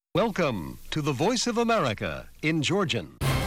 Welcome to the Voice of America in Georgian.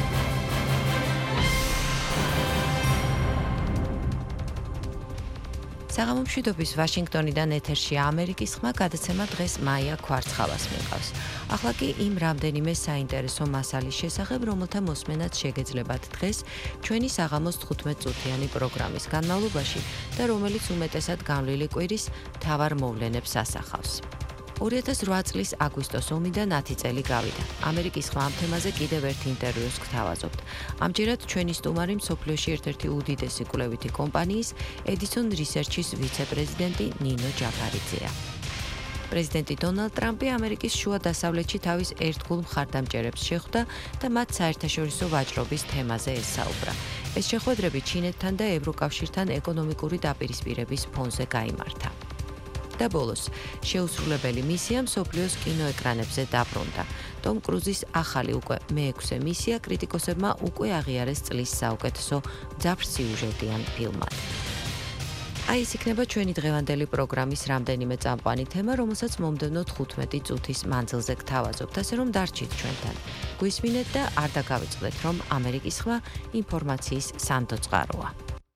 საღამომშვიდობის ვაშინგტონიდან ეთერშია ამერიკის ხმა, გადაცემა დღეს მაია კვარცხალას მიყავს. ახლა კი იმ რამდენიმე საინტერესო მასალის შესახებ, რომელთა მოსმენაც შეგეძლებათ დღეს ჩვენი საღამოს 15 წუთიანი პროგრამის განმავლობაში და რომელიც უმეტესად განვლილი კვირის მთავარ მოვლენებს ასახავს. 2008 წლის აგვისტოს ომიდან 10 წელი გავიდა. ამერიკის ხმა ამ თემაზე კიდევ ერთ ინტერვიუს გთავაზობთ. ამჯერად ჩვენი სტუმარი მსოფლიოში ერთ-ერთი უდიდესი კვლევითი კომპანიის Edison Research-ის ვიცე-პრეზიდენტი ნინო ჯაფარიძეა. პრეზიდენტი დონალდ ტრამპი ამერიკის შუა დასავლეთში თავის ერთგულ მხარდამჭერებს შეხვდა და მათ საერთაშორისო ვაჭრობის თემაზე ესაუბრა. ეს შეხვედრები ჩინეთთან და ევროკავშირთან ეკონომიკური დაპირისპირების ფონზე გაიმართა. და ბოლოს, შეუსრულებელი მისია მსოფლიოს კინოეკრანებზე დაბრუნდა. ტომ კრუზის ახალი უკვე მე-6 მისია კრიტიკოსებმა უკვე აღიარეს წლის საუკეთესო მძაფრ-სიუჟეტიან ფილმად. აი ეს იქნება ჩვენი დღევანდელი პროგრამის რამდენიმე წამყვანი თემა, რომელსაც მომდევნო 15 წუთის მანძილზე გთავაზობთ, ასე რომ დარჩით ჩვენთან. გვისმინეთ და არ დაგავიწყდეთ, რომ ამერიკის ხმა ინფორმაციის სანდო წყაროა.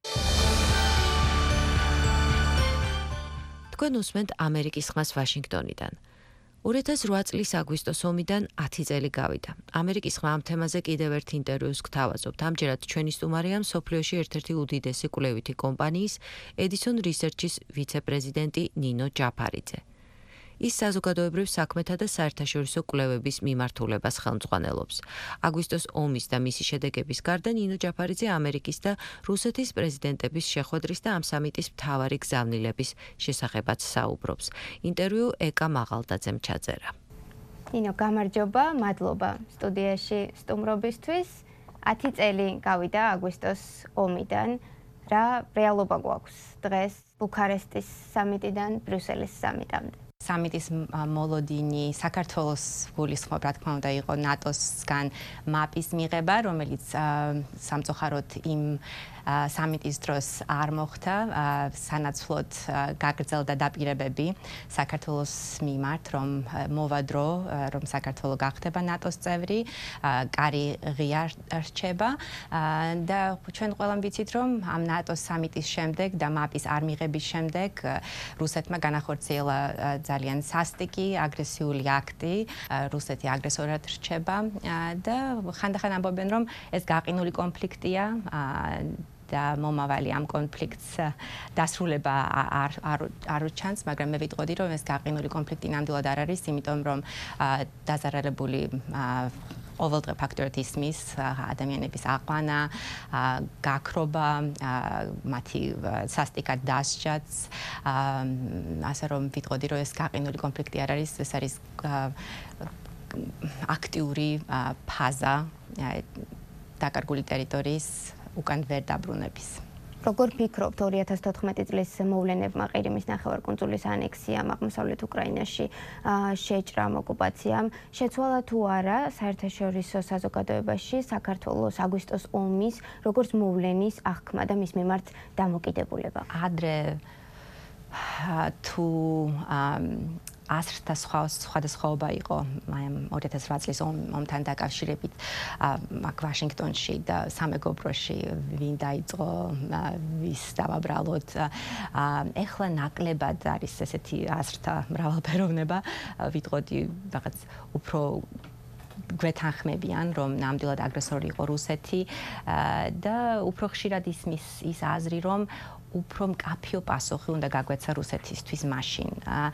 თქვენ უსმენთ ამერიკის ხმას ვაშინგტონიდან. 2008 წლის აგვისტოს ომიდან 10 წელი გავიდა. ამერიკის ხმა ამ თემაზე კიდევ ერთ ინტერვიუს გთავაზობთ. ამჯერად ჩვენი სტუმარია მსოფლიოში ერთ-ერთი უდიდესი კვლევითი კომპანიის Edison Research-ის ვიცე-პრეზიდენტი ნინო ჯაფარიძე. ის საზოგადოებრივ საქმეთა და საერთაშორისო კვლევების მიმართულებას ხელმძღვანელობს. აგვისტოს ომის და მისი შედეგების გარდა ნინო ჯაფარიძე ამერიკის და რუსეთის პრეზიდენტების შეხვედრის და ამ სამიტის მთავარი გზავნილების შესახებაც საუბრობს. ინტერვიუ ეკა მაღალდაძემ ჩაწერა. ნინო, გამარჯობა, მადლობა სტუდიაში სტუმრობისთვის. 10 წელი გავიდა აგვისტოს ომიდან. რა რეალობა გვაქვს დღეს ბუქარესტის სამიტიდან ბრიუსელის სამიტამდე? სამიტის მოლოდინი საქართველოს გულისხმობ, რა თქმა უნდა, იყო ნატოსგან მაპის მიღება, რომელიც სამწუხაროდ იმ სამიტის დროს არ მოხდა, სანაცვლოდ გაგრძელდა დაპირებები საქართველოს მიმართ, რომ მოვა დრო, რომ საქართველო გახდება ნატოს წევრი, კარი ღია რჩება და ჩვენ ყველამ ვიცით, რომ ამ ნატოს სამიტის შემდეგ და მაპის არ მიღების შემდეგ რუსეთმა განახორციელა ძალიან სასტიკი, აგრესიული აქტი, რუსეთი აგრესორად რჩება და ხანდახან ამბობენ, რომ ეს გაყინული კონფლიქტია და მომავალი ამ კონფლიქტს დასრულება არ ჩანს, მაგრამ მე ვიტყოდი, რომ ეს გაყინული კონფლიქტი ნამდვილად არ არის, იმიტომ რომ დაზარალებული ყოველდღე ფაქტორად ისმის ადამიანების აყვანა, გაქრობა, მათი სასტიკად დასჯაც, ასე რომ ვიტყოდი, რომ ეს გაყინული კონფლიქტი არ არის, ეს არის აქტიური ფაზა დაკარგული ტერიტორიის უკან ვერ დაბრუნების. როგორ ფიქრობთ 2014 წლის მოვლენებმა ყირიმის ნახევარკუნძულის ანექსიამ, აღმოსავლეთ უკრაინაში შეჭრამ, ოკუპაციამ შეცვალა თუ არა საერთაშორისო საზოგადოებაში საქართველოს აგვისტოს ომის როგორც მოვლენის აღქმა და მის მიმართ დამოკიდებულება? ადრე თუ ასრთა სხვადასხვაობა იყო 2008 წლის ომთან დაკავშირებით აქ ვაშინგტონში და სამეგობროში ვინ დაიწყო, ვის დავაბრალოთ. ეხლა ნაკლებად არის ესეთი ასრთა მრავალფეროვნება, ვიტყოდი რაღაც უფრო გვეთანხმებიან, რომ ნამდვილად აგრესორი იყო რუსეთი და უფრო ხშირად ისმის ის აზრი, რომ უფრო მკაფიო პასუხი უნდა გაგვეცა რუსეთისთვის მაშინ.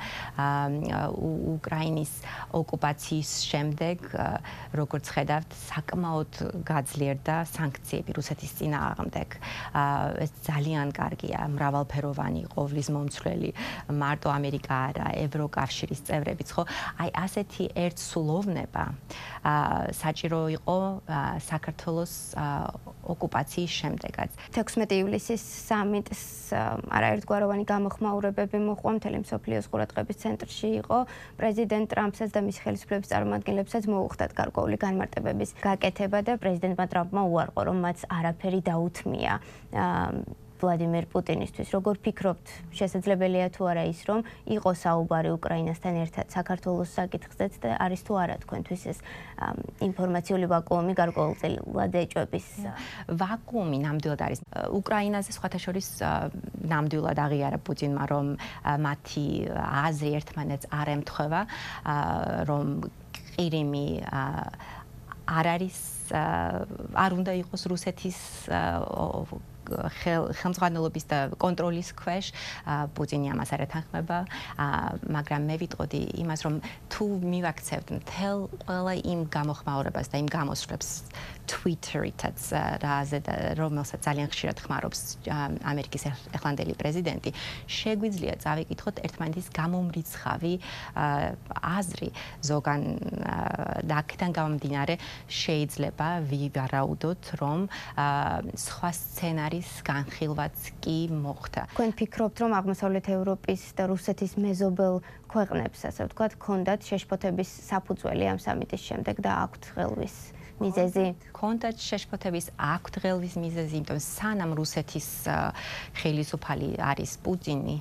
უკრაინის ოკუპაციის შემდეგ, როგორც ხედავთ, საკმაოდ გაძლიერდა სანქციები რუსეთის წინააღმდეგ. ეს ძალიან კარგია, მრავალფეროვანი, ყოვლის მომცვლელი, მარტო ამერიკა არა, ევროკავშირის წევრებიც, ხო? აი ასეთი ერთსულოვნება საჭირო იყო საქართველოს ოკუპაციის შემდეგაც. 16 ივლისის სამიტს არაერთგვაროვანი გამოხმაურებები მოჰყვა, მთელი მსოფლიოს ყურადღების ცენტრში იყო. პრეზიდენტ ტრამპსაც და მისი ხელისუფლების წარმომადგენლებსაც მოუხდათ გარკვეული განმარტებების გაკეთება და პრეზიდენტმა ტრამპმა უარყო, რომ მათ არაფერი დაუთმია ვლადიმერ პუტინისთვის. როგორ ფიქრობთ, შესაძლებელია თუ არა ის, რომ იყოს საუბარი უკრაინასთან ერთად საქართველოს საკითხზეც და არის თუ არა თქვენთვის ეს ინფორმაციული ვაკუუმი გარკვეულწილად ეჭვების? ვაკუუმი ნამდვილად არის. უკრაინაზე სხვათა შორის ნამდვილად აღიარა პუტინმა, რომ მათი აზრი ერთმანეთს არ ემთხვევა, რომ ყირიმი არ არის არ უნდა იყოს რუსეთის ხელმძღვანელობის და კონტროლის ქვეშ. პუტინი ამას არ ეთანხმება, მაგრამ მე ვიტყოდი იმას, რომ თუ მივაქცევთ მთელ ყველა იმ გამოხმაურებას და იმ გამოსვლებს Twitter-ითაც, რომელსაც ძალიან ხშირად ხმარობს ამერიკის ახლანდელი პრეზიდენტი, შეგვიძლია წავიკითხოთ ერთმანეთის გამომრიცხავი აზრი ზოგან და აქედან გამომდინარე შეიძლება ვივარაუდოთ, რომ სხვა სცენარის განხილვაც კი მოხდა. თქვენ ფიქრობთ, რომ აღმოსავლეთ ევროპის და რუსეთის მეზობელ ქვეყნებს, ასე ვთქვათ, ჰქონდათ შეშფოთების საფუძველი ამ სამიტის შემდეგ და აქვთ ღელვის მიზეზი? ჰქონდათ შეშფოთების, აქვთ ღელვის მიზეზი, იმიტომ სანამ რუსეთის ხელისუფალი არის პუტინი,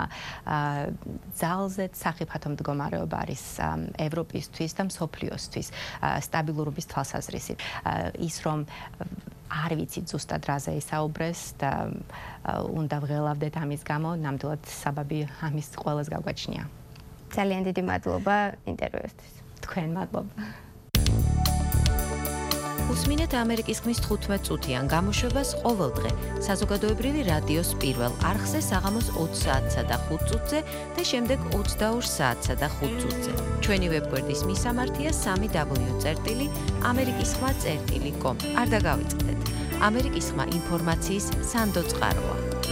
ძალზედ სახიფათო მდგომარეობა არის ევროპისთვის და მსოფლიოსთვის სტაბილურობის თვალსაზრისით. ის რომ არ ვიცით ზუსტად რაზე ისაუბრეს და უნდა ვღელავდეთ ამის გამო, ნამდვილად საბაბი ამის ყველას გაგვაჩნია. ძალიან დიდი მადლობა ინტერვიუსთვის. თქვენ მადლობა. უსმინეთ ამერიკის ხმის 15 წუთიან გამოშვებას ყოველდღე საზოგადოებრივი რადიოს პირველ არხზე საღამოს 20 საათსა და 5 წუთზე და შემდეგ 22 საათსა და 5 წუთზე. ჩვენი ვებგვერდის მისამართია www.amerikiskhma.com. არ დაგავიწყდეთ. ამერიკის ხმა ინფორმაციის სანდო წყაროა.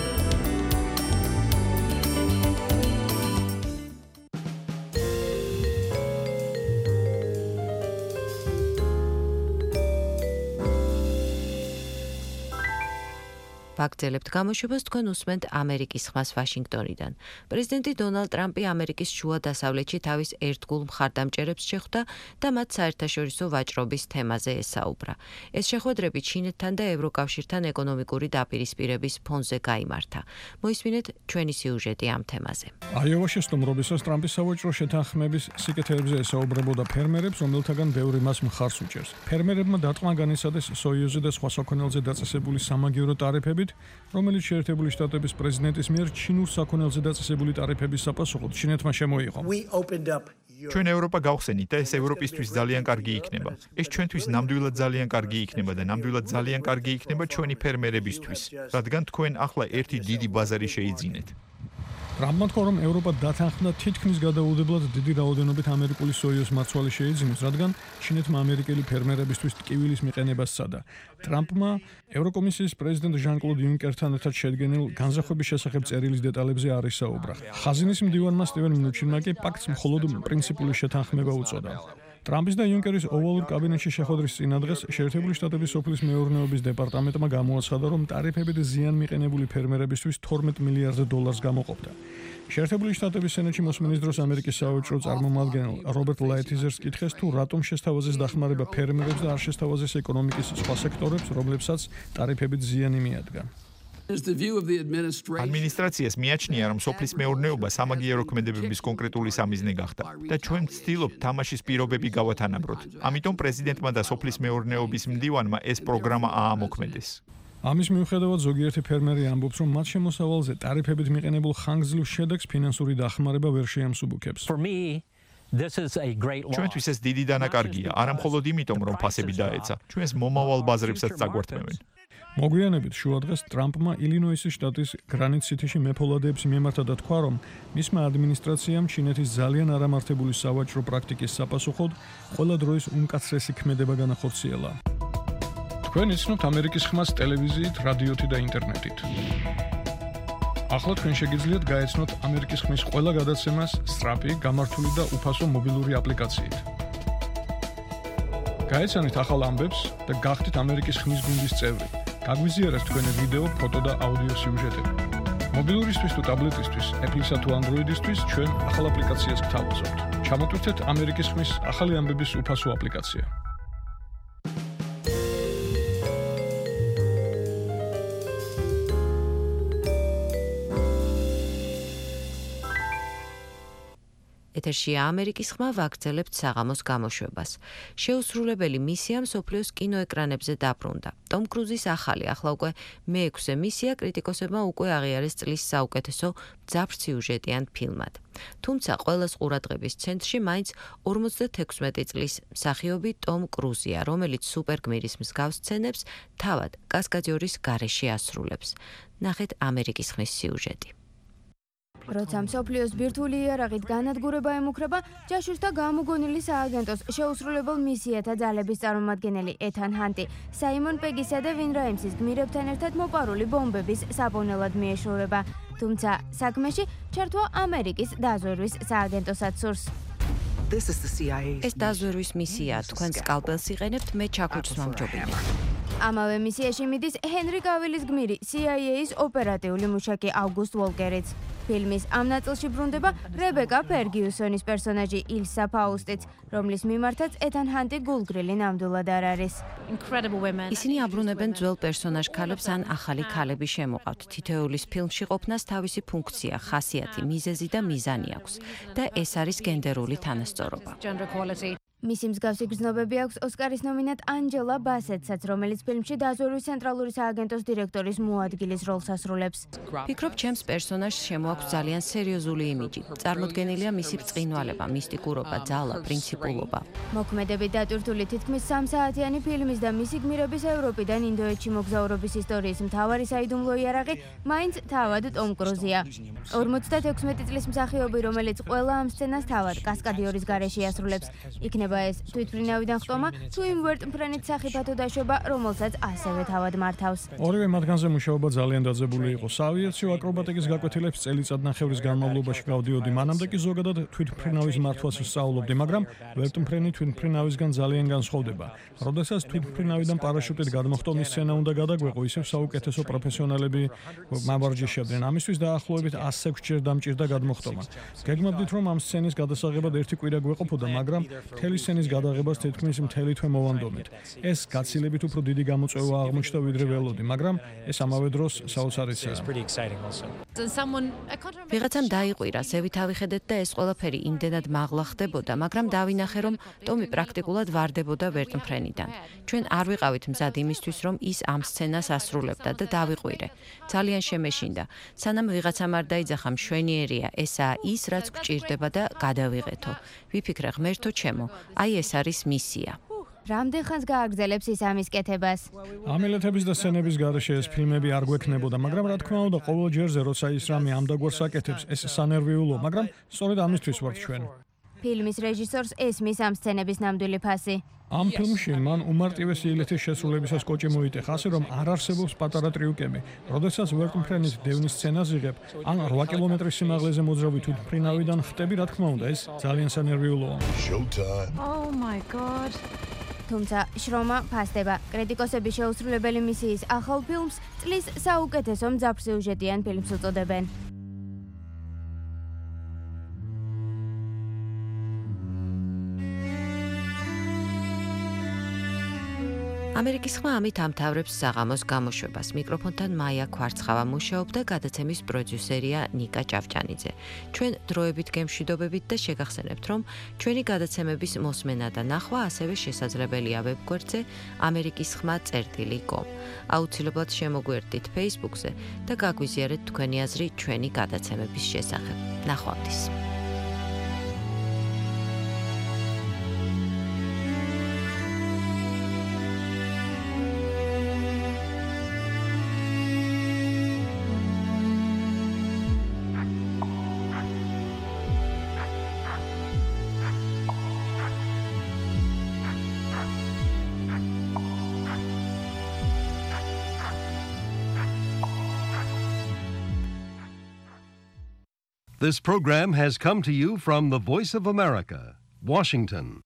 ვაგრძელებთ გამოშვებას, თქვენ უსმენთ ამერიკის ხმას ვაშინგტონიდან. პრეზიდენტი დონალდ ტრამპი ამერიკის შუა დასავლეთში თავის ერთგულ მხარდამჭერებს შეხვდა და მათ საერთაშორისო ვაჭრობის თემაზე ესაუბრა. ეს შეხვედრები ჩინეთთან და ევროკავშირთან ეკონომიკური დაპირისპირების ფონზე გაიმართა. მოისმინეთ ჩვენი სიუჟეტი ამ თემაზე. აიოვაში სტუმრობისას ტრამპი სავაჭრო შეთანხმების სიკეთეებზე ესაუბრებოდა ფერმერებს, რომელთაგან ბევრი მას მხარს უჭერს. ფერმერებმა დარტყმა განიცადეს სოიუზზე და სხვა საქონელზე დაწესებული სამაგიერო ტარიფებით, რომელიც შეერთებული შტატების პრეზიდენტის მიერ ჩინურ საქონელზე დაწესებული ტარიფების საპასუხოდ ჩინეთმა შემოიღო. ჩვენ ევროპა გავხსენით და ეს ევროპისთვის ძალიან კარგი იქნება. ეს ჩვენთვის ნამდვილად ძალიან კარგი იქნება და ნამდვილად ძალიან კარგი იქნება ჩვენი ფერმერებისთვის, რადგან თქვენ ახლა ერთი დიდი ბაზარი შეიძინეთ. ტრამპმა თქვა, რომ ევროპა დათანხმდა თითქმის გადაუდებლად დიდი რაოდენობით ამერიკული სოიოს მარცვალი შეიძინოს, რადგან ჩინეთმა ამერიკელი ფერმერებისთვის ტკივილის მიყენებას სცადა. ტრამპმა ევროკომისიის პრეზიდენტ ჟან-კლოდ იუნკერთან ერთად შედგენილ განზრახვების შესახებ წერილის დეტალებზე არ ისაუბრა. ხაზინის მდივანმა სტივენ მნუჩინმა კი პაქტს მხოლოდ პრინციპული შეთანხმება უწოდა. ტრამპის და იუნკერის ოვალურ კაბინეტში შეხვედრის წინადღეს შეერთებული შტატების სოფლის მეურნეობის დეპარტამენტმა გამოაცხადა, რომ ტარიფებით ზიან მიყენებული ფერმერებისთვის 12 მილიარდ დოლარს გამოყოფდა. შეერთებული შტატების სენატში მოსმენის დროს ამერიკის სავაჭრო წარმომადგენელ რობერტ ლაითიზერს კითხეს, თუ რატომ შესთავაზეს დახმარება ფერმერებს და არ შესთავაზეს ეკონომიკის სხვა სექტორებს, რომლებსაც ტარიფებით ზიანი მიადგა. ადმინისტრაციას მიაჩნია, რომ სოფლის მეურნეობა სამაგიერო ქმედებების კონკრეტული სამიზნე გახდა და ჩვენ ვცდილობთ თამაშის პირობები გავათანაბროთ. ამიტომ პრეზიდენტმა და სოფლის მეურნეობის მდივანმა ეს პროგრამა აამოქმედეს. ამის მიუხედავად ზოგიერთი ფერმერი ამბობს, რომ მათ შემოსავალზე ტარიფებით მიყენებულ ხანგრძლივ შედეგს ფინანსური დახმარება ვერ შეამსუბუქებს. ჩვენთვის ეს დიდი დანაკარგია, არა მხოლოდ იმიტომ, რომ ფასები დაეცა, ჩვენს მომავალ ბაზრებსაც წაგვართმევენ. მოგვიანებით შუადღეს ტრამპმა ილინოისის შტატის გრანიტ სიტიში მეფოლადეებს მიმართა და თქვა, რომ მისმა ადმინისტრაციამ ჩინეთის ძალიან არამართებული სავაჭრო პრაქტიკის საპასუხოდ ყველა დროის უმკაცრესი ქმედება განახორციელა. თქვენ იცნობთ ამერიკის ხმას ტელევიზიით, რადიოთი და ინტერნეტით. ახლა თქვენ შეგიძლიათ გაეცნოთ ამერიკის ხმის ყველა გადაცემას სწრაფი, გამართული და უფასო მობილური აპლიკაციით. გაეცანით ახალ ამბებს და გახდით ამერიკის ხმის გუნდის წევრი. გაგვიზიარეთ თქვენი ვიდეო, ფოტო და აუდიო სიუჟეტები. მობილურისთვის თუ ტაბლეტისთვის, Apple-ისა თუ Android-ისთვის ჩვენ ახალ აპლიკაციას გთავაზობთ. ჩამოტვირთეთ ამერიკის ხმის ახალი ამბების უფასო აპლიკაცია. ეთერშია ამერიკის ხმა, ვაგრძელებთ საღამოს გამოშვებას. შეუსრულებელი მისია მსოფლიოს კინოეკრანებზე დაბრუნდა. ტომ კრუზის ახალი, ახლა უკვე მე-6 მისია კრიტიკოსებმა უკვე აღიარეს წლის საუკეთესო მძაფრ სიუჟეტიან ფილმად. თუმცა ყველას ყურადღების ცენტრში მაინც 56 წლის მსახიობი ტომ კრუზია, რომელიც სუპერგმირის მსგავს სცენებს თავად კასკადიორის გარეშე ასრულებს. ნახეთ ამერიკის ხმის სიუჟეტი. როცა მსოფლიოს ბირთვული იარაღით განადგურება ემუქრება, ჯაშუს და გამოგონილი სააგენტოს შეუსრულებელ მისიათა ძალების წარმომადგენელი ეთან ჰანტი, საიმონ პეგისა და ვინ რაიმსის გმირებთან ერთად მოპარული ბომბების საპონელად მიეშურება. თუმცა საქმეში ჩართვა ამერიკის დაზვერვის სააგენტოსაც სურს. ეს დაზვერვის მისია, თქვენ სკალპელს იყენებთ, მე ჩაქუჩს ვამჯობინებ. ამავე მისიაში მიდის ჰენრი კავილის გმირი, CIA-ის ოპერატიული მუშაკი ავგუსტ ვოლკერიც. ფილმის ამ ნაწილში ბრუნდება რებეკა ფერგიუსონის პერსონაჟი ილსა ფაუსტიც, რომლის მიმართაც ეთან ჰანტი გულგრილი ნამდვილად არ არის. ისინი აბრუნებენ ძველ პერსონაჟ ქალებს ან ახალი ქალები შემოყავთ. თითოეულის ფილმში ყოფნას თავისი ფუნქცია, ხასიათი, მიზეზი და მიზანი აქვს და ეს არის გენდერული თანასწორობა. მისი მსგავსი გრძნობები აქვს ოსკარის ნომინანტ ანჯელა ბასეტსაც, რომელიც ფილმში დაზვერვის ცენტრალური სააგენტოს დირექტორის მოადგილის როლს ასრულებს. ფიქრობ, ჩემს პერსონაჟს შემოაქვს ძალიან სერიოზული იმიჯი. წარმოდგენილია მისი ბრწყინვალება, მისტიკურობა, ძალა, პრინციპულობა. მოქმედებით დატვირთული თითქმის 3 საათიანი ფილმის და მისი გმირების ევროპიდან ინდოეთში მოგზაურობის ისტორიის მთავარი საიდუმლო იარაღი მაინც თავად ტომ კრუზია. 56 წლის მსახიობი, რომელიც ყველა ამ სცენას თავად კასკადიორის გარეშე ასრულებს. იქნება ეს თვითმფრინავიდან ხტომა, თუ იმ ვერტმფრენით სახიფათო დაშვება, რომელსაც ასევე თავად მართავს. ორივე მათგანზე მუშაობა ძალიან დაძაბული იყო. საავიაციო აკრობატიკის გაკვეთილებს წელიწადნახევრის განმავლობაში გავდიოდი, მანამდე კი ზოგადად თვითმფრინავის მართვას ვსწავლობდი, მაგრამ ვერტმფრენი თვითმფრინავისგან ძალიან განსხვავდება. როდესაც თვითმფრინავიდან პარაშუტით გადმოხტომის სცენა უნდა გადაგვეყო, ისევ საუკეთესო პროფესიონალები მავარჯიშებდნენ. ამისთვის დაახლოებით 106 ჯერ დამჭირდა გადმოხტომა. გეგმობდით, რომ ამ სცენის გადასაღებად ერთი კვირა გვეყოფოდა, მაგრამ მთელი სცენის გადაღებას თითქმის მთელი თვე მოვანდომით. ეს გაცილებით უფრო დიდი გამოწვევა აღმოჩნდა ვიდრე ველოდი, მაგრამ ეს ამავე დროს საოცარიცაა. ვიღაცამ დაიყვირა, ზევით ავიხედეთ და ეს ყველაფერი იმდენად მაღლა ხდებოდა, მაგრამ დავინახე, რომ ტომი პრაქტიკულად ვარდებოდა ვერტმფრენიდან. ჩვენ არ ვიყავით მზად იმისთვის, რომ ის ამ სცენას ასრულებდა და დავიყვირე. ძალიან შემეშინდა. სანამ ვიღაცამ არ დაიძახა, მშვენიერია, ესაა ის, რაც გვჭირდება და გადავიღეთო. ვიფიქრე, ღმერთო ჩემო, აი ეს არის მისია. რამდენ ხანს გააგრძელებს ის ამის კეთებას? ამილეთების და სცენების გარეშე ეს ფილმები არ გვექნებოდა, მაგრამ რა თქმა უნდა, ყოველ ჯერზე როცა ის რამე ამდაგვარს აკეთებს, ეს სანერვიულო, მაგრამ სწორედ ამისთვის ვართ ჩვენ. ფილმის რეჟისორს ესმის ამ სცენების ნამდვილი ფასი. ამ ფილმში მან უმარტივესი ილეთის შესრულებისას კოჭი მოიტეხა, ასე რომ არ არსებობს პატარა ტრიუკები. როდესაც ვერტმფრენის დევნის სცენას იღებ, ან 8 კილომეტრის სიმაღლეზე მოძრავი თვითმფრინავიდან ხტები, რა თქმა უნდა, ეს ძალიან სანერვიულოა. თუმცა შრომა ფასდება. კრიტიკოსები შეუსრულებელი მისიის ახალ ფილმს წლის საუკეთესო მძაფრ სიუჟეტიან ფილმს უწოდებენ. ამერიკის ხმა ამით ამთავრებს საღამოს გამოშვებას. მიკროფონთან მაია ქვარცხავა მუშაობდა, გადაცემის პროდიუსერია ნიკა ჭავჭანიძე. ჩვენ დროებით გემშვიდობებით და შეგახსენებთ, რომ ჩვენი გადაცემების მოსმენა და ნახვა ასევე შესაძლებელია ვებგვერდზე amerikisxma.com. აუცილებლად შემოგვიერთდით Facebook-ზე და გაგვიზიარეთ თქვენი აზრი ჩვენი გადაცემების შესახებ. ნახვამდის. This program has come to you from the Voice of America, Washington.